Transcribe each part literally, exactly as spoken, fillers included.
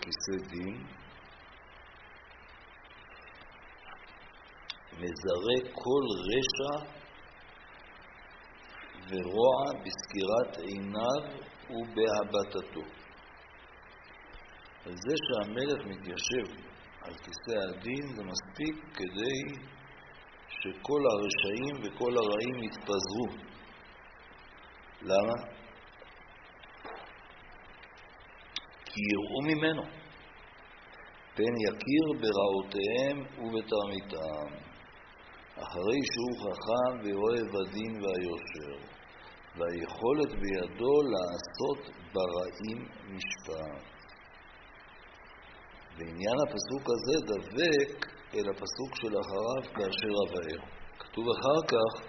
כיסא דין, מזרה כל רשע ורוע בסקירת עיניו ובהבטתו. על זה שהמלך מתיישב על כיסא הדין זה מספיק כדי שכל הרשעים וכל הרעים יתפזרו. למה? כי יראו ממנו, פן יכיר ברעותיהם ובתרמיתם, אחרי שהוא חכם ואוהב הדין והיושר, והיכולת בידו לעשות ברעים משפט. בעניין הפסוק הזה דבק אל הפסוק שלאחריו כאשר אבאר. כתוב אחר כך,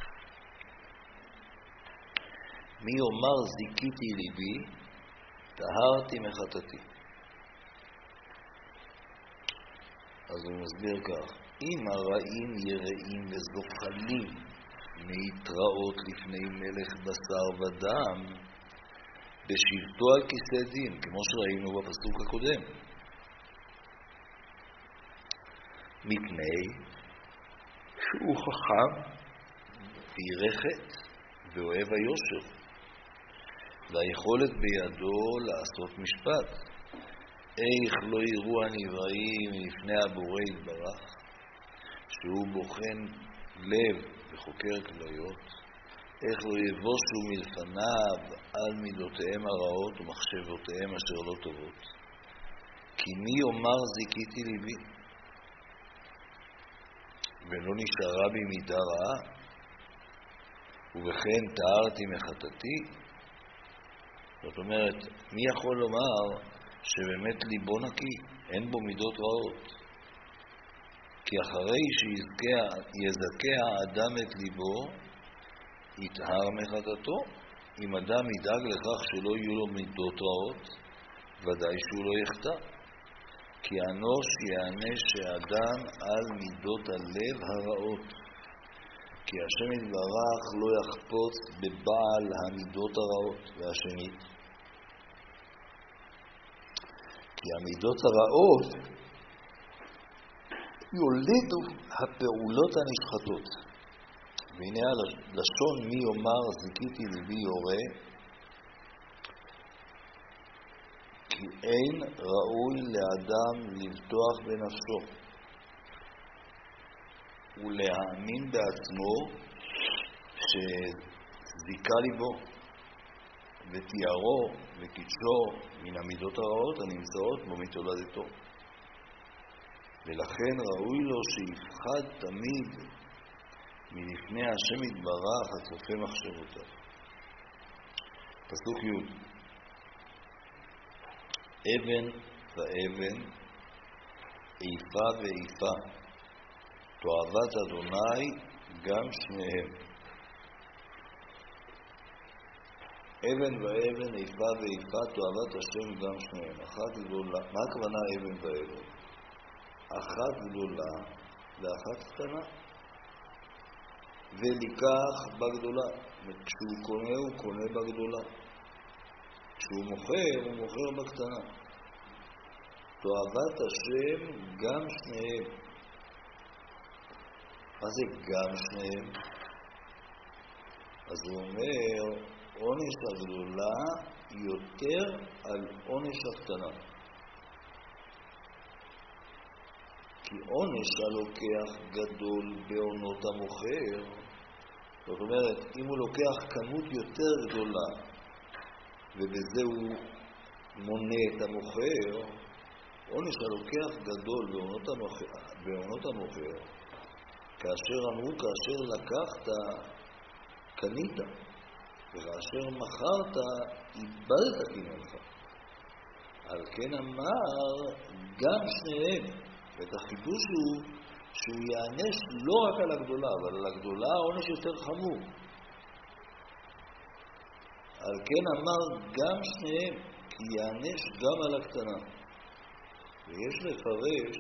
מי יאמר זיקיתי ליבי, טהרתי מחטאתי. אז הוא מסביר כך, אם הרעים יראים וזוחלים להתראות לפני מלך בשר ודם, בשבתו על כיסא דין, כמו שראינו בפסוק הקודם, מפני שהוא חכם וירא חטא ואוהב היושר, והיכולת בידו לעשות משפט. איך לא יראו הנבראים לפני הבורא יתברך, שהוא בוחן לב וחוקר כליות, איך לא יבושו מלפניו על מידותיהם הרעות ומחשבותיהם אשר לא טובות. כי מי יאמר זיקיתי ליבי, ולא נשארה בי מידה רעה, ובכן טהרתי מחטאתי. זאת אומרת, מי יכול לומר שבאמת ליבו נקי, אין בו מידות רעות? כי אחרי שיזכה האדם את ליבו, יטהר מחטאתו. אם אדם ידאג לכך שלא יהיו לו מידות רעות, ודאי שהוא לא יחטא. כי אנוש יענש האדם על מידות הלב הרעות. כי השם יתברך לא יחפוץ בבעל המידות הרעות. והשנית, כי המידות הרעות יולידו הפעולות הנשחטות. והנה הלשון מי יאמר זיקיתי ליבי יורה, כי אין ראוי לאדם לבטוח בנפשו ולהאמין בעצמו שזיקה ליבו ותיארו וקידשו מן המידות הרעות הנמצאות בו מתולדתו. ולכן ראוי לו שיפחד תמיד מלפני השם יתברך הצופה מחשבותיו. פסוק י' אבן ואבן, איפה ואיפה, תועבת אדוני גם שניהם. אבן ואבן, איפה ואיפה, תועבת השם גם שניהם. אחת גדולה, מה הכוונה אבן ואבן? אחת גדולה ואחת קטנה. וליקח בגדולה. כשהוא קונה הוא קונה בגדולה. כשהוא מוכר הוא מוכר בקטנה. תועבת השם גם שניהם. מה זה גם שניהם? אז הוא אומר, עונש הגדולה יותר על עונש הקטנה. כי עונש הלוקח גדול בעונות המוכר, זאת אומרת, אם הוא לוקח כמות יותר גדולה ובזה הוא מונה את המוכר, עונש הלוקח גדול בעונות המוכר, בעונות המוכר כאשר אמרו, כאשר לקחת, קנית, וכאשר מכרת, איבדת קניינך. על כן אמר, גם שניהם, ואת החידוש הוא שהוא יענש לא רק על הגדולה, אבל על הגדולה העונש יותר חמור. על כן אמר, גם שניהם, כי יענש גם על הקטנה. ויש לפרש,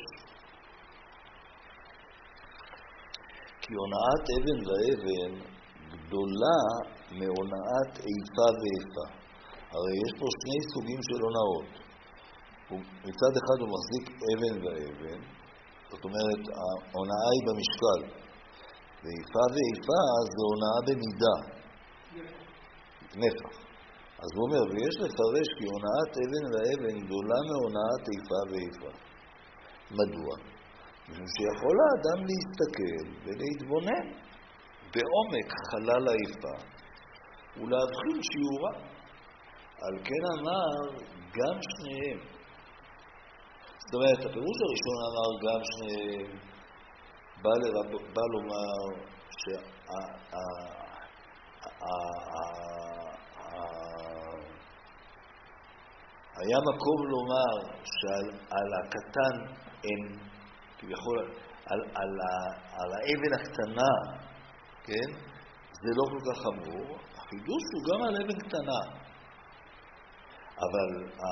כי הונאת אבן ואבן גדולה מהונאת איפה ואיפה. הרי יש פה שני סוגים של הונאות. מצד אחד הוא מחזיק אבן ואבן, זאת אומרת, ההונאה היא במשקל. ואיפה ואיפה זה הונאה במידה. נפח. אז הוא אומר, ויש לפרש כי הונאת אבן ואבן גדולה מהונאת איפה ואיפה. מדוע? משום שיכול האדם להסתכל ולהתבונן בעומק חלל האיפה ולהבחין שיעורה. על כן אמר גם שניהם. זאת אומרת, הפירוש הראשון אמר גם שניהם, בא, לרב, בא לומר שהיה מקום לומר שעל הקטן אין, כביכול, על, על, על האבן הקטנה, כן? זה לא כל כך חמור. החידוש הוא גם על אבן קטנה. אבל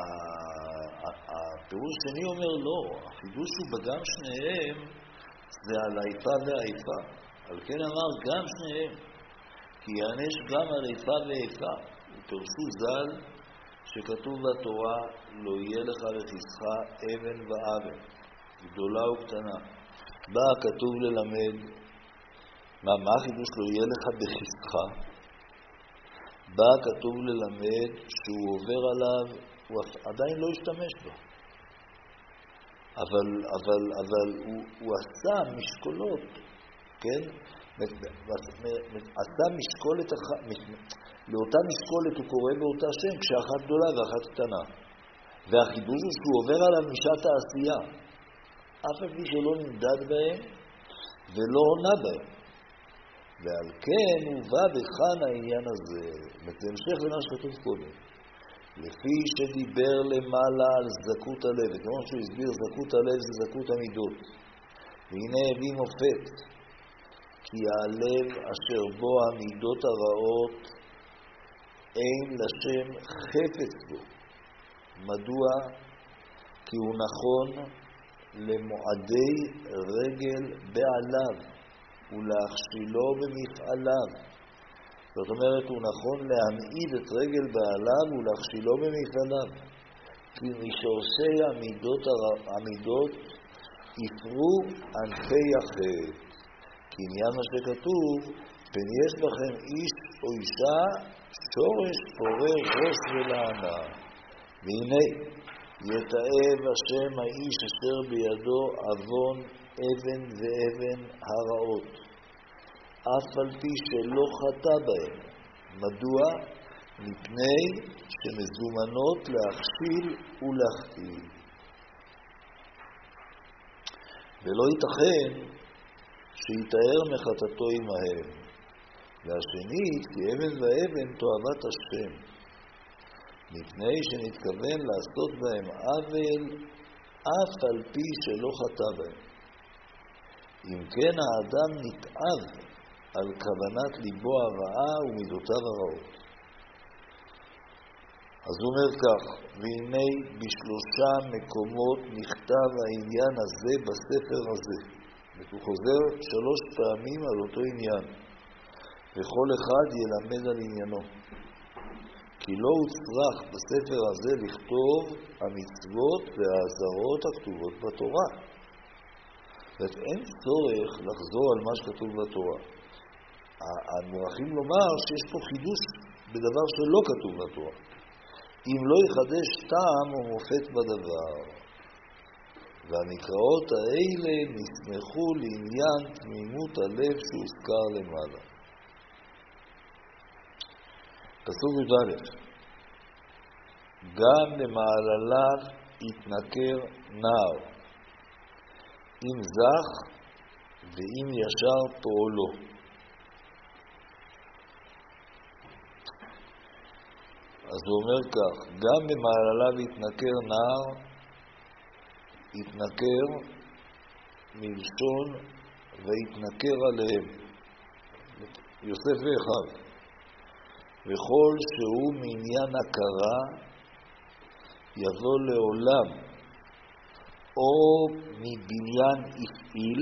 הפירוש שני אומר לא, החידוש הוא בגם שניהם זה על האיפה והאיפה. על כן אמר גם שניהם, כי יענש גם על איפה ואיפה. ופרשו ז"ל שכתוב בתורה לא יהיה לך לכיסך אבן ואבן, גדולה וקטנה. בא כתוב ללמד, מה, מה החידוש לא יהיה לך בכיסך? בא כתוב ללמד שהוא עובר עליו, הוא עדיין לא השתמש בו. אבל, אבל, אבל הוא, הוא עשה משקולות, כן? עשה משקולת, לאותה משקולת הוא קורא באותה שם, כשאחת גדולה ואחת קטנה. והחידוש הוא שהוא עובר עליו משעת העשייה. אף על פי שלא נמדד בהם ולא עונה בהם. ועל כן הוא בא בכאן העניין הזה, בהמשך למה שכתוב קודם, לפי שדיבר למעלה על זכות הלב, וכמובן שהוא הסביר זכות הלב זה זכות המידות. והנה הביא מופת, כי הלב אשר בו המידות הרעות אין לשם חפץ בו. מדוע? כי הוא נכון למועדי רגל בעליו ולהכשילו במפעליו. זאת אומרת, הוא נכון להמעיד את רגל בעליו ולהכשילו במפעליו. כי משורשי המידות, המידות יפרו ענפי החטא. כי עניין מה שכתוב, פן יש בכם איש או אישה שורש פורר ראש ולענה. והנה יתאב השם האיש אשר בידו אבון אבן ואבן הרעות, אף על פי שלא חטא בהם. מדוע? מפני שמזומנות להכשיל ולהחטיא. ולא ייתכן שיתאר מחטאתו עמהם. והשנית, כי אבן ואבן תועבת השם, מפני שנתכוון לעשות בהם עוול, אף על פי שלא חטא בהם. אם כן האדם נתאב על כוונת ליבו הרעה ומידותיו הרעות. אז הוא אומר כך, והנה בשלושה מקומות נכתב העניין הזה בספר הזה. הוא חוזר שלוש פעמים על אותו עניין, וכל אחד ילמד על עניינו. כי לא הוצרך בספר הזה לכתוב המצוות והאזהרות הכתובות בתורה. זאת אין צורך לחזור על מה שכתוב בתורה. המוכרחים לומר שיש פה חידוש בדבר שלא כתוב בתורה. אם לא יחדש טעם או מופת בדבר. והמקראות האלה נסמכו לעניין תמימות הלב שהוזכר למעלה. פסוק י"א, גם למעלליו יתנכר נער, אם זך ואם ישר פועלו. אז הוא אומר כך, גם למעלליו יתנכר נער, יתנכר מלשון ויתנכר עליהם. יוסף ואחיו. וכל שהוא מעניין הכרה יבוא לעולם, או מבניין יפעיל,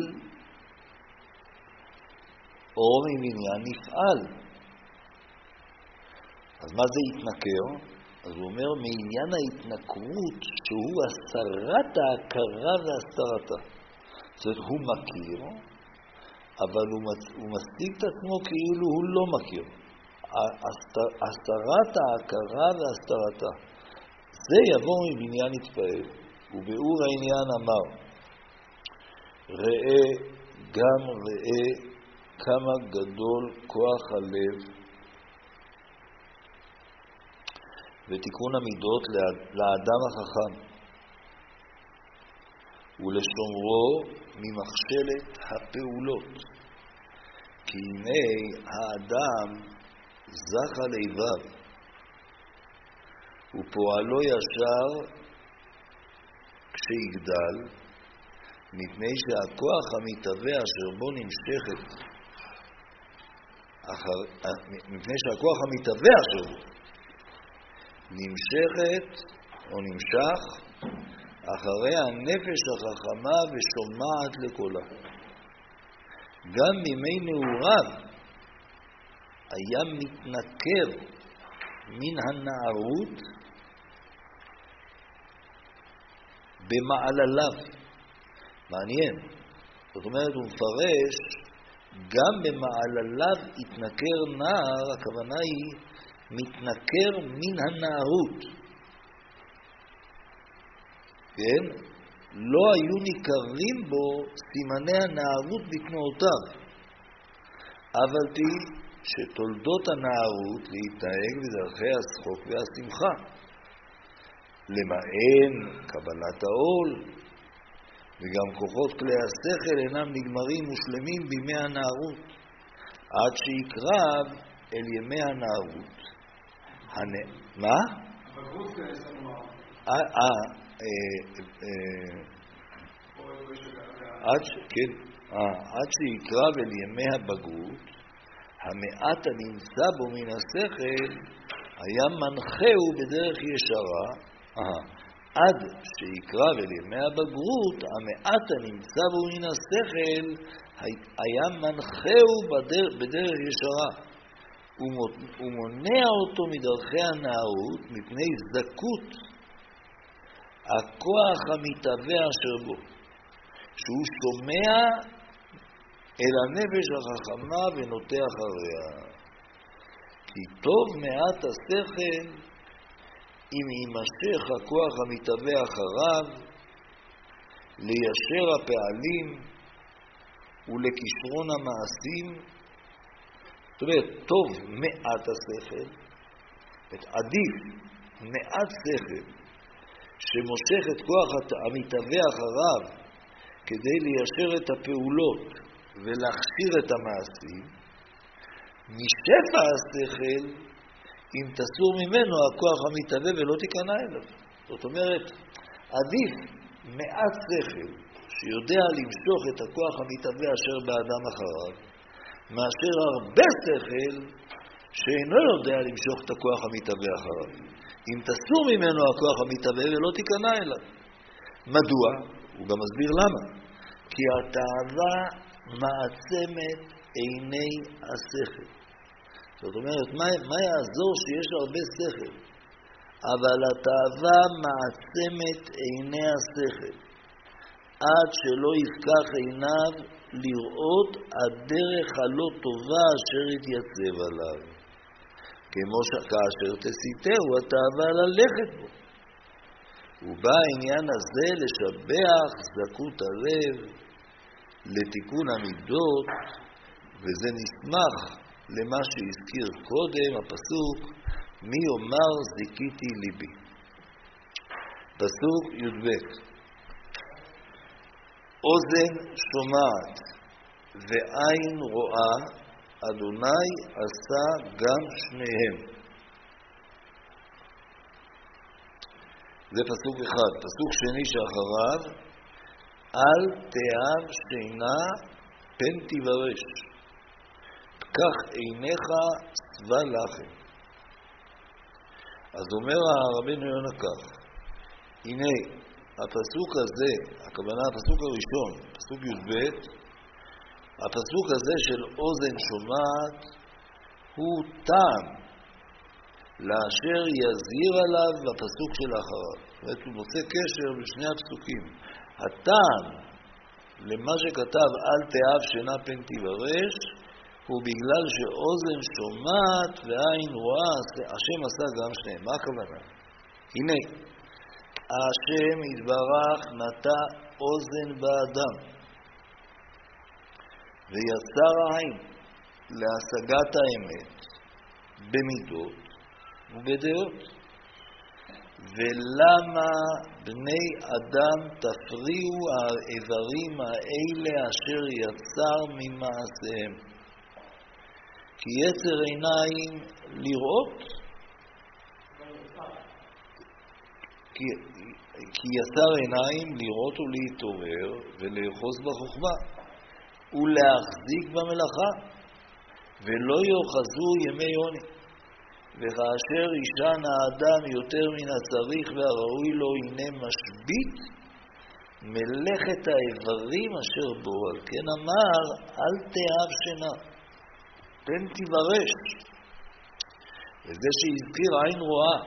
או מבניין יפעל. אז מה זה יתנכר? אז הוא אומר, מעניין ההתנכרות שהוא הסרת ההכרה והסתרתה. זאת אומרת, הוא מכיר, אבל הוא, מצ... הוא משיג את עצמו כאילו הוא לא מכיר. הסתר... הסרת ההכרה והסתרתה. זה יבוא מבניין יתפעל. ובאור העניין אמר, ראה גם ראה כמה גדול כוח הלב ותיקון המידות לאדם החכם ולשומרו ממכשלת הפעולות. כי הנה האדם זכה ליבב ופועלו ישר כשיגדל, מפני שהכוח המתהווה אשר בו נמשכת אחר, מפני שהכוח המתהווה אשר בו נמשכת או נמשך אחרי הנפש החכמה ושומעת לקולה. גם מימי נעוריו היה מתנכר מן הנערות במעלליו. מעניין. זאת אומרת, הוא מפרש, גם במעלליו התנכר נער, הכוונה היא מתנכר מן הנערות. כן? לא היו ניכרים בו סימני הנערות בתנועותיו. אבל תהי שתולדות הנערות להתנהג בדרכי השחוק והשמחה. למען קבלת העול, וגם כוחות כלי השכל אינם נגמרים מושלמים בימי הנערות, עד שיקרב אל ימי הנערות. מה? עד שיקרב אל ימי הבגרות, המעט הנמצא בו מן השכל היה מנחהו בדרך ישרה. עד שיקרב אל ימי הבגרות, המעט הנמצא בו מן השכל היה מנחהו בדרך ישרה. הוא מונע אותו מדרכי הנערות מפני זכות הכוח המתהווה אשר בו, שהוא שומע אל הנפש החכמה ונוטה אחריה. כי טוב מעט השכל אם יימשך הכוח המתהווה אחריו ליישר הפעלים ולכישרון המעשים. זאת אומרת, טוב מעט השכל, עדיף מעט שכל שמושך את כוח המתהווה אחריו כדי ליישר את הפעולות ולהכשיר את המעשים, משפע השכל אם תסור ממנו הכוח המתהווה ולא תיכנע אליו. זאת אומרת, עדיף מעט שכל שיודע למשוך את הכוח המתהווה אשר באדם אחריו, מאשר הרבה שכל שאינו יודע למשוך את הכוח המתהווה אחריו. אם תסור ממנו הכוח המתהווה ולא תיכנע אליו. מדוע? הוא גם מסביר למה. כי התאווה מעצמת עיני השכל. זאת אומרת, מה, מה יעזור שיש הרבה שכל? אבל התאווה מעצמת עיני השכל, עד שלא יפקח עיניו לראות הדרך הלא טובה אשר יתייצב עליו. כמו שכאשר תסיתהו התאווה ללכת בו. ובא העניין הזה לשבח זכות הלב, לתיקון המידות, וזה נסמך למה שהזכיר קודם, הפסוק, מי אומר זיקיתי ליבי. פסוק י"ב. אוזן שומעת ועין רואה, אדוני עשה גם שניהם. זה פסוק אחד. פסוק שני שאחריו, אל תאהב שינה פן תברש, פקח עיניך צבא לחם. אז אומר הרבנו יונה כך, הנה הפסוק הזה, הכוונה הפסוק הראשון, פסוק י"ב, הפסוק הזה של אוזן שומעת הוא טעם לאשר יזהיר עליו בפסוק שלאחריו. זאת אומרת, הוא מוצא קשר בשני הפסוקים. הטעם למה שכתב אל תאהב שינה פן תיברש, הוא בגלל שאוזן שומעת ועין רואה, השם עשה גם שניהם. מה הכוונה? הנה, השם יתברך נטע אוזן באדם, ויצר העין להשגת האמת במידות ובדעות. ולמה בני אדם תפריעו האיברים האלה אשר יצר ממעשיהם? כי יצר עיניים לראות, כי, כי יצר עיניים לראות ולהתעורר ולאחוז בחוכמה ולהחזיק במלאכה, ולא יאחזו ימי עוני. וכאשר ישן האדם יותר מן הצריך והראוי לו, הנה משבית מלאכת האיברים אשר בו. על כן אמר אל תאהב שינה פן תיברש. וזה שהזכיר עין רואה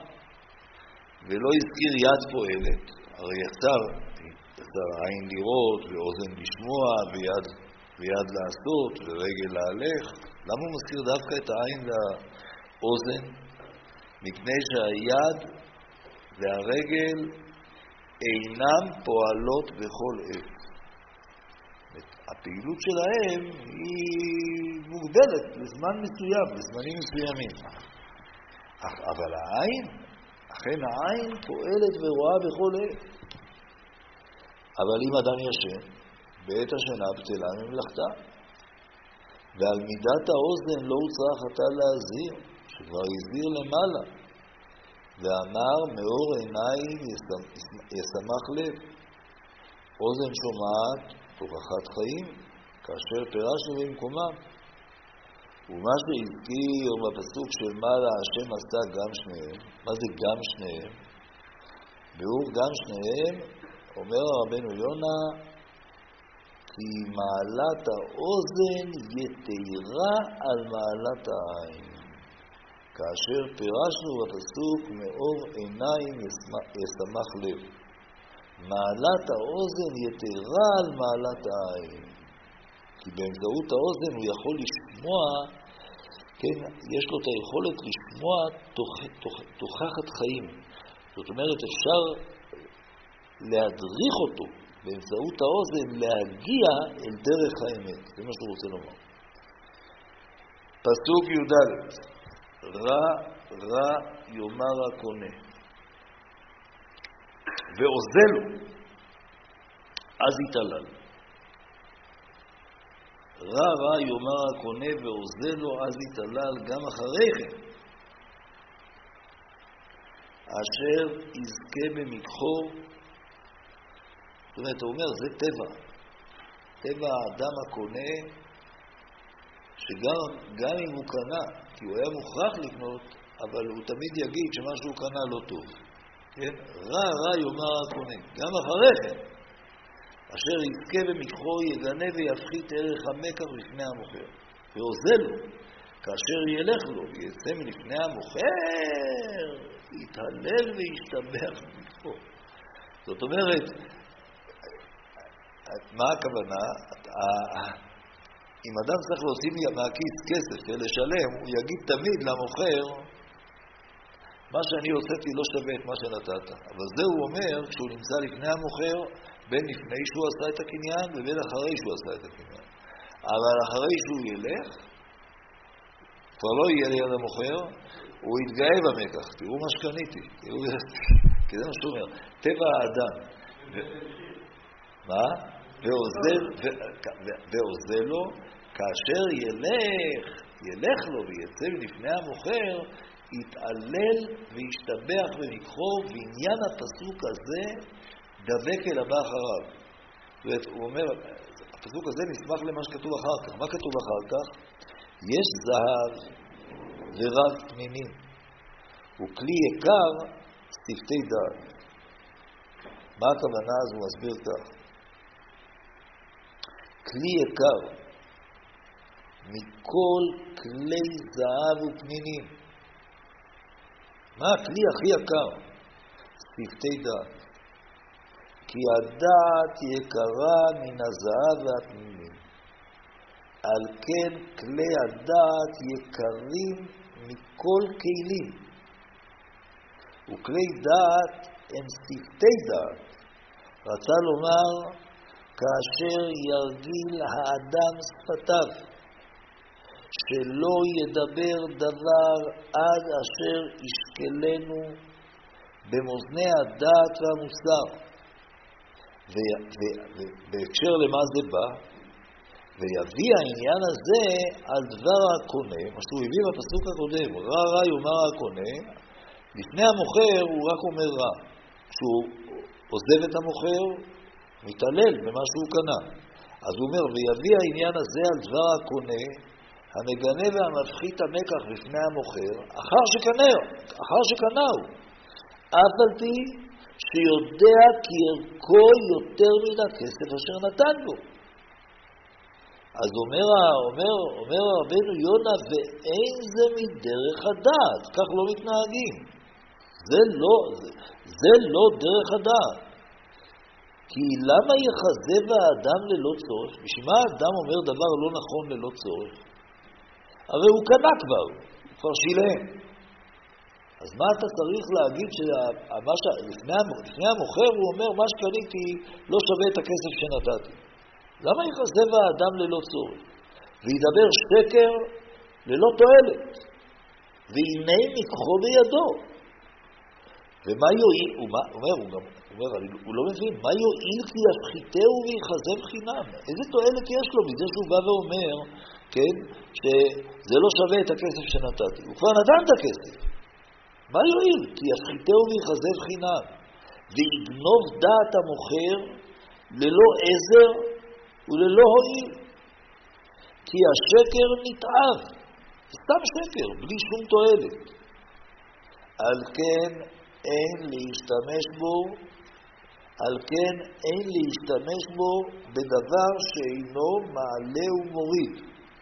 ולא הזכיר יד פועלת, הרי יצר, יצר עין לראות ואוזן לשמוע ויד, ויד לעשות ורגל להלך. למה הוא מזכיר דווקא את העין והאוזן? מפני שהיד והרגל אינם פועלות בכל עת. הפעילות שלהם היא מוגבלת לזמן מסוים, לזמנים מסוימים. אבל העין, אכן העין פועלת ורואה בכל עת. אבל אם אדם ישן, בעת השינה בטלה ממלאכתה. ועל מידת האוזן לא הוצרך אתה להזהיר, שכבר הזהיר למעלה. ואמר מאור עיניים ישמח לב. אוזן שומעת תוכחת חיים, כאשר פירשנו במקומם. ומה שהזכיר בפסוק של מעלה השם עשה גם שניהם. מה זה גם שניהם? ביאור גם שניהם, אומר רבנו יונה, כי מעלת האוזן יתירה על מעלת העין. כאשר פירשנו בפסוק מאור עיניים ישמח לב. מעלת האוזן יתירה על מעלת העין. כי באמצעות האוזן הוא יכול לשמוע, כן, יש לו את היכולת לשמוע תוכ, תוכ, תוכחת חיים. זאת אומרת, אפשר להדריך אותו באמצעות האוזן להגיע אל דרך האמת. זה מה שהוא רוצה לומר. פסוק י"ד. רע רע יאמר הקונה ועוזל לו אז יתעלל. רע רע יאמר הקונה ועוזל לו אז יתעלל גם אחרי כן, אשר יזכה במקחו. זאת אומרת, הוא אומר, זה טבע. טבע האדם הקונה, שגם גם אם הוא קנה, כי הוא היה מוכרח לקנות, אבל הוא תמיד יגיד שמה שהוא קנה לא טוב. כן? רע רע יאמר הקונה. גם אחרי כן, אשר יזכה במקחו יגנה ויפחית ערך המקח לפני המוכר. ועוזל לו, כאשר ילך לו ויצא מלפני המוכר, יתהלל וישתבח במקחו. זאת אומרת, מה הכוונה? אם אדם צריך להוציא מהכיס כסף ולשלם, הוא יגיד תמיד למוכר, מה שאני הוצאתי לא שווה את מה שנתת. אבל זה הוא אומר כשהוא נמצא לפני המוכר, בין לפני שהוא עשה את הקניין ובין אחרי שהוא עשה את הקניין. אבל אחרי שהוא ילך, כבר לא יהיה ליד המוכר, הוא יתגאה במקח. תראו מה שקניתי. תראו, כי זה מה שהוא אומר. טבע האדם. ו... מה? ועוזל, ו... ועוזל לו, כאשר ילך, ילך לו ויצא לפני המוכר, יתעלל וישתבח במקחו, ועניין הפסוק הזה דבק אל הבא אחריו. זאת אומרת, הוא אומר, הפסוק הזה נשמח למה שכתוב אחר כך. מה כתוב אחר כך? יש זהב ורב תמימים, וכלי יקר שפתי דעת. מה הכוונה? אז הוא מסביר כך. כלי יקר מכל כלי זהב ופנינים, מה הכלי הכי יקר? שפתי דעת. כי הדעת יקרה מן הזהב והפנינים. על כן כלי הדעת יקרים מכל כלים. וכלי דעת הם שפתי דעת. רצה לומר, כאשר ירגיל האדם שפתיו, שלא ידבר דבר עד אשר ישקלנו במאזני הדעת והמוסר. ובהקשר למה זה בא? ויביא העניין הזה על דבר הקונה, מה שהוא הביא בפסוק הקודם, רע רע יאמר הקונה, לפני המוכר הוא רק אומר רע. כשהוא עוזב את המוכר, מתעלל במה שהוא קנה. אז הוא אומר, ויביא העניין הזה על דבר הקונה, המגנה והמפחית המקח לפני המוכר, אחר שקנהו, אחר שקנהו. אף על פי שיודע כי ערכו יותר מן הכסף אשר נתן בו. אז אומר, אומר, אומר רבנו יונה, ואין זה מדרך הדעת, כך לא מתנהגים. זה לא, זה, זה לא דרך הדעת. כי למה יחזב האדם ללא צורך? בשביל מה האדם אומר דבר לא נכון ללא צורך? הרי הוא קנה כבר, הוא כבר שילם. אז מה אתה צריך להגיד שלפני המוכר הוא אומר, מה שקניתי לא שווה את הכסף שנתתי? למה יחזב האדם ללא צורך? וידבר שקר ללא תועלת. והנה מקחו בידו. ומה יועיל? הוא אומר, הוא גם אומר, הוא לא מבין, מה יועיל כי יפחיתהו ויחזב חינם? איזה תועלת יש לו מזה שהוא בא ואומר, כן, שזה לא שווה את הכסף שנתתי? הוא כבר נתן את הכסף. מה יועיל? כי יפחיתהו ויחזב חינם. ויגנוב דעת המוכר ללא עזר וללא הועיל. כי השקר נתעב. סתם שקר, בלי שום תועלת. על כן אין להשתמש בו, על כן אין להשתמש בו בדבר שאינו מעלה ומוריד.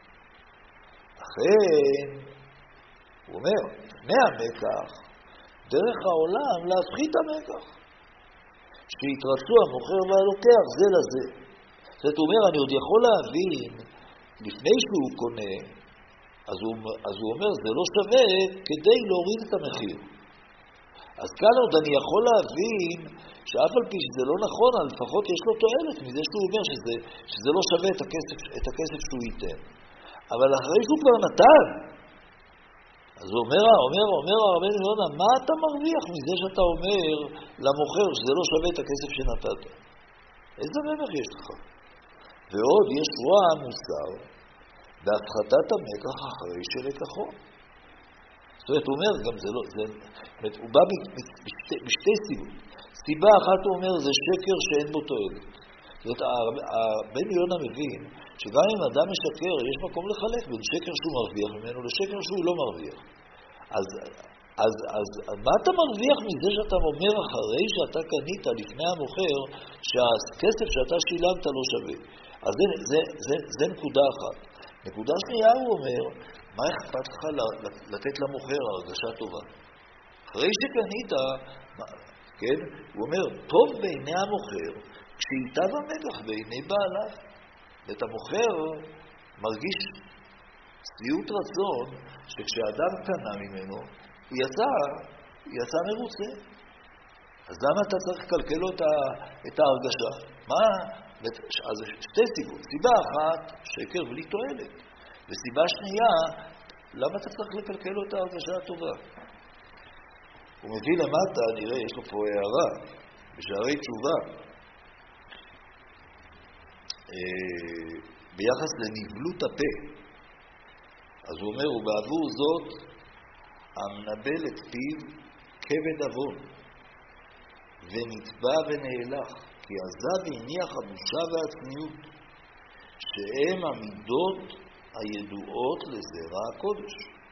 לכן, הוא אומר, לפני המקח, דרך העולם להפחית המקח. שיתרצו המוכר והלוקח זה לזה. זאת אומרת, אני עוד יכול להבין, לפני שהוא קונה, אז הוא, אז הוא אומר, זה לא שווה כדי להוריד את המחיר. אז כאן עוד אני יכול להבין שאף על פי שזה לא נכון, אבל לפחות יש לו תועלת מזה שהוא אומר שזה, שזה לא שווה את הכסף, את הכסף שהוא ייתן. אבל אחרי שהוא כבר נתן, אז הוא אומר, אומר, אומר הרבנו יונה, מה אתה מרוויח מזה שאתה אומר למוכר שזה לא שווה את הכסף שנתת? איזה רווח יש לך? ועוד יש רוע מוסר בהפחתת המקח אחרי שלקחו. זאת אומרת, הוא אומר, גם זה לא, זה, הוא בא בשתי, בשתי סיבות. סיבה אחת הוא אומר, זה שקר שאין בו תועלת. זאת אומרת, הבן יונה מבין שגם אם אדם משקר, יש מקום לחלק בין שקר שהוא מרוויח ממנו לשקר שהוא לא מרוויח. אז, אז, אז, מה אתה מרוויח מזה שאתה אומר אחרי שאתה קנית לפני המוכר, שהכסף שאתה שילמת לא שווה? אז זה, זה, זה, זה נקודה אחת. נקודה שנייה הוא אומר, מה אכפת לך לתת למוכר הרגשה טובה? אחרי שקנית, כן, הוא אומר, טוב בעיני המוכר, כשייטב המקח בעיני בעליו. ואת המוכר מרגיש שביעות רצון, שכשאדם קנה ממנו, הוא יצא, הוא יצא מרוצה. אז למה אתה צריך לקלקל לו את ההרגשה? מה? אז שתי סיבות. סיבה אחת, שקר בלי תועלת. וסיבה שנייה, למה אתה צריך לקלקל לו את ההרגשה הטובה? הוא מביא למטה, נראה, יש לו פה הערה, בשערי תשובה, ביחס לנבלות הפה. אז הוא אומר, ובעבור זאת, המנבל את פיו כבד אבון, ונתבע ונהלך, כי עזב והניח הבושה והצניעות, שהם המידות הידועות לזרע הקודש.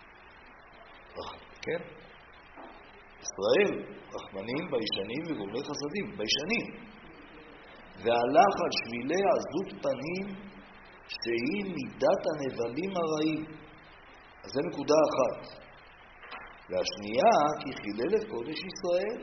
כן? ישראל, רחמנים, ביישנים וגומלי חסדים, ביישנים. והלך על שבילי עזות פנים, שהיא מידת הנבלים הרעים. אז זה נקודה אחת. והשנייה, כי חילל את קודש ישראל,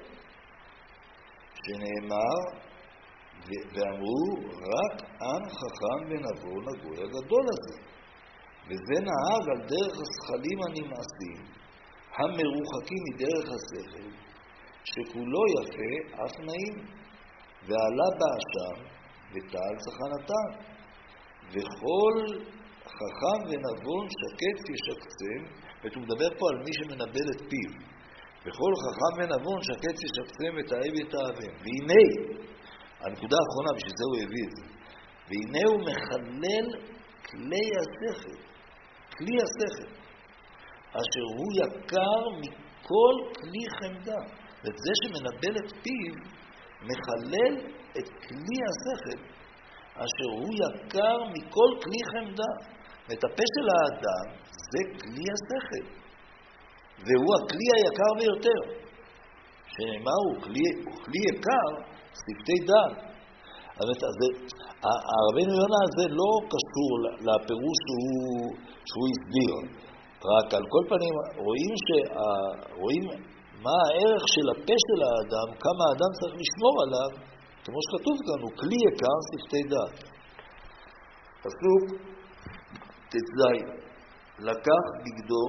שנאמר, ואמרו, רק עם חכם ונבון הגוי הגדול הזה. וזה נהג על דרך השכלים הנמאסים, המרוחקים מדרך השכל, שכולו יפה אף נעים, ועלה באשם וטל צחנתם, וכל חכם ונבון שקט ישקצם, ואתה מדבר פה על מי שמנבל את פיו, וכל חכם ונבון שקט ישקצם ותאהב ותאהבם. והנה, הנקודה האחרונה, בשביל זה הוא הביא את זה, והנה הוא מחלל כלי השכל, כלי השכל, אשר הוא יקר מכל כלי חמדה. ואת זה שמנבל את פיו, מחלל את כלי השכל, אשר הוא יקר מכל כלי חמדה. ואת הפה של האדם זה כלי השכל, והוא הכלי היקר ביותר. שנאמר הוא כלי, הוא כלי יקר, שפתי דעת. אז הרבנו יונה הזה לא קשור לפירוש שהוא, שהוא הסביר. רק על כל פנים רואים, שה, רואים מה הערך של הפה של האדם, כמה האדם צריך לשמור עליו, כמו שכתוב כאן, הוא כלי יקר שפתי דעת. פסוק תצזי, לקח בגדו,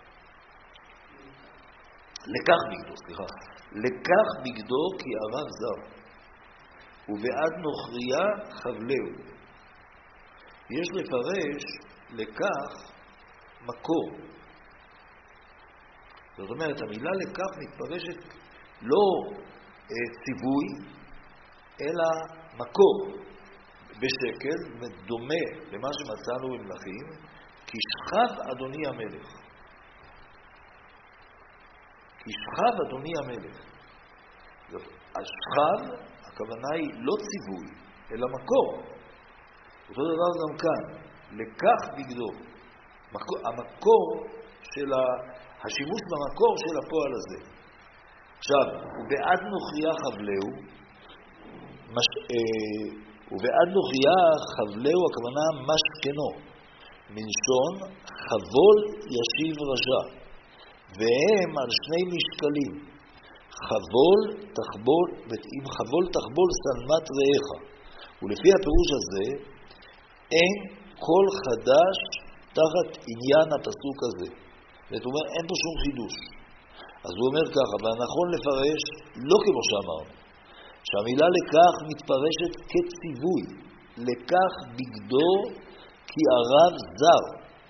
לקח בגדו, סליחה, לקח בגדו כי ערב זר, ובעד נוכריה חבלהו. יש לפרש לקח מקור. זאת אומרת, המילה לקח מתפרשת לא אה, ציווי, אלא מקור. בשקל, דומה למה שמצאנו במלכים, כי שכב אדוני המלך. כי שכב אדוני המלך. השכב, הכוונה היא לא ציווי, אלא מקור. אותו דבר גם כאן, לקח בגדו. מקור, המקור של ה... השימוש במקור של הפועל הזה. עכשיו, ובעד נוכריה חבלהו, מש... אה... ובעד נוכריה חבלהו, הכוונה משכנו, מלשון חבול ישיב רשע, והם על שני משקלים, חבול תחבול, עם חבול תחבול סלמת רעך. ולפי הפירוש הזה, אין כל חדש תחת עניין הפסוק הזה. זאת אומרת, אין פה שום חידוש. אז הוא אומר ככה, והנכון לפרש, לא כמו שאמרנו, שהמילה לקח מתפרשת כציווי, לקח בגדו כי ערב זר,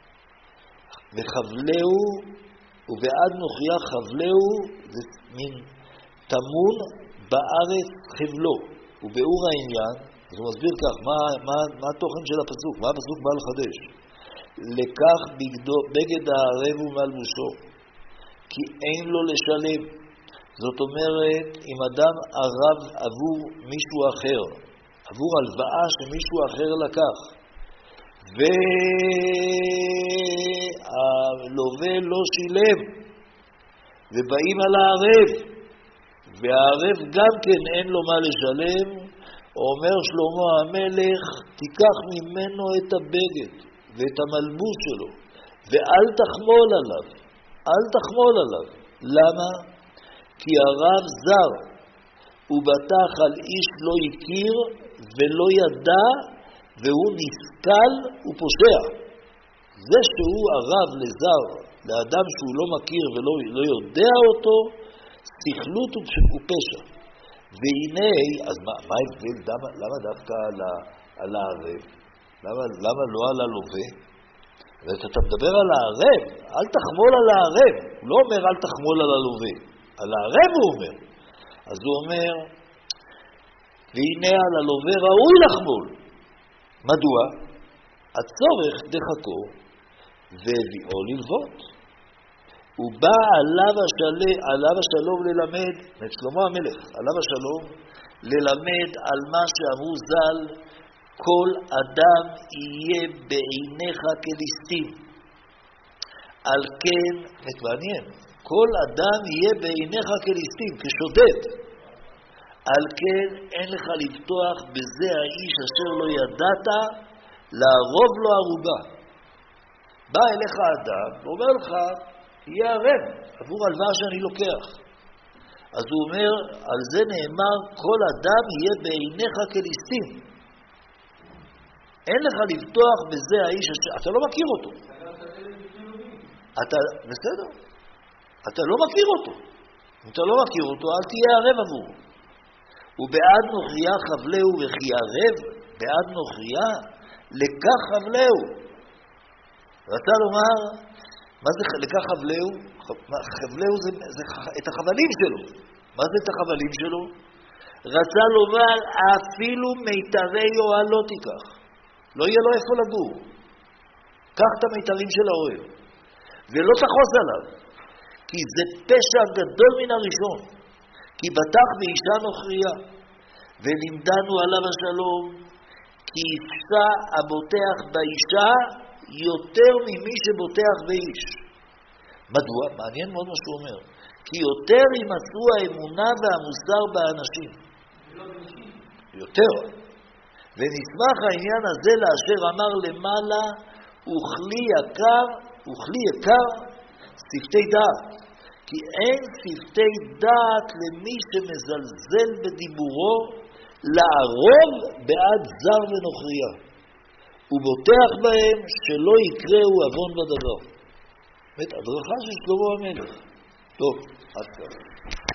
וחבלהו, ובעד נוכריה חבלהו, זה מין תמון בארץ חבלו, ובאור העניין, אז הוא מסביר כך, מה, מה, מה התוכן של הפסוק, מה הפסוק בא לחדש? לקח בגדו, בגד הערב ומלבושו, כי אין לו לשלם. זאת אומרת, אם אדם ערב עבור מישהו אחר, עבור הלוואה שמישהו אחר לקח, והלווה לא שילם, ובאים על הערב, והערב גם כן אין לו מה לשלם, אומר שלמה המלך, תיקח ממנו את הבגד ואת המלבוש שלו, ואל תחמול עליו, אל תחמול עליו. למה? כי הרב זר, הוא בטח על איש לא הכיר ולא ידע, והוא נפקל ופושע. זה שהוא הרב לזר, לאדם שהוא לא מכיר ולא לא יודע אותו, סכלות ופשע. והנה, אז מה, מה ההבדל? למה, למה דווקא על, על הערב? למה, למה לא על הלווה? ואתה מדבר על הערב, אל תחמול על הערב. הוא לא אומר אל תחמול על הלווה. על הערב הוא אומר. אז הוא אומר, והנה על הלווה ראוי לחמול. מדוע? הצורך דחקו והביאו ללוות. הוא בא עליו השלום, עליו השלום ללמד, את שלמה המלך, עליו השלום, ללמד על מה שאמרו ז"ל, כל אדם יהיה בעיניך כליסטים. על כן, את מעניין, כל אדם יהיה בעיניך כליסטים, כשודד. על כן אין לך לבטוח בזה האיש אשר לא ידעת, לערוב לו ערובה. בא אליך אדם ואומר לך, תהיה ערב עבור הלוואה שאני לוקח. אז הוא אומר, על זה נאמר, כל אדם יהיה בעיניך כליסטים. אין לך לבטוח בזה האיש, אתה לא מכיר אותו. אתה, בסדר, אתה לא מכיר אותו. אם אתה לא מכיר אותו, אל תהיה ערב עבור. ובעד נוכריה חבלהו וכי ערב, בעד נוכריה, לכך חבלהו. רצה לומר, מה זה לכך חבלהו? חבלהו זה, זה את החבלים שלו. מה זה את החבלים שלו? רצה לומר, אפילו מיתרי אוהל לא תיקח. לא יהיה לו איפה לגור. קח את המיתרים של האוהל. ולא תחוס עליו. כי זה פשע גדול מן הראשון. כי בטח באישה נוכריה. ולימדנו עליו השלום. כי אישה הבוטח באישה יותר ממי שבוטח באיש. מדוע? מעניין מאוד מה שהוא אומר. כי יותר ימצאו האמונה והמוסר באנשים. יותר. ונשמח העניין הזה לאשר אמר למעלה, וכלי יקר, וכלי יקר, שפתי דעת. כי אין שפתי דעת למי שמזלזל בדיבורו, לערוב בעד זר ונוכריה. הוא בוטח בהם שלא יקראו עוון בדבר. באמת, הדרכה של שלמה המלך. טוב, עד כאן.